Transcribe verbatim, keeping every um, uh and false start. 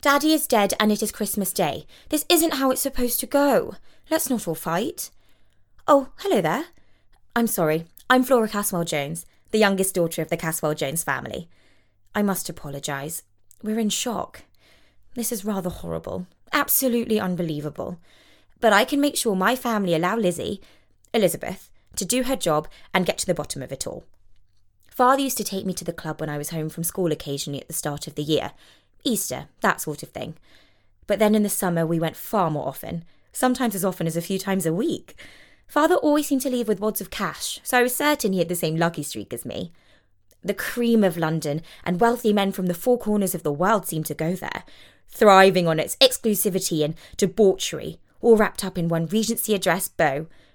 Daddy is dead and it is Christmas Day. This isn't how it's supposed to go. Let's not all fight. Oh, hello there. I'm sorry. I'm Flora Caswell-Jones, the youngest daughter of the Caswell-Jones family. I must apologise. We're in shock. This is rather horrible. Absolutely unbelievable. But I can make sure my family allow Lizzie, Elizabeth, to do her job and get to the bottom of it all. Father used to take me to the club when I was home from school occasionally at the start of the year. Easter, that sort of thing. But then in the summer we went far more often, sometimes as often as a few times a week. Father always seemed to leave with wads of cash, so I was certain he had the same lucky streak as me. The cream of London and wealthy men from the four corners of the world seemed to go there, thriving on its exclusivity and debauchery, all wrapped up in one Regency address bow.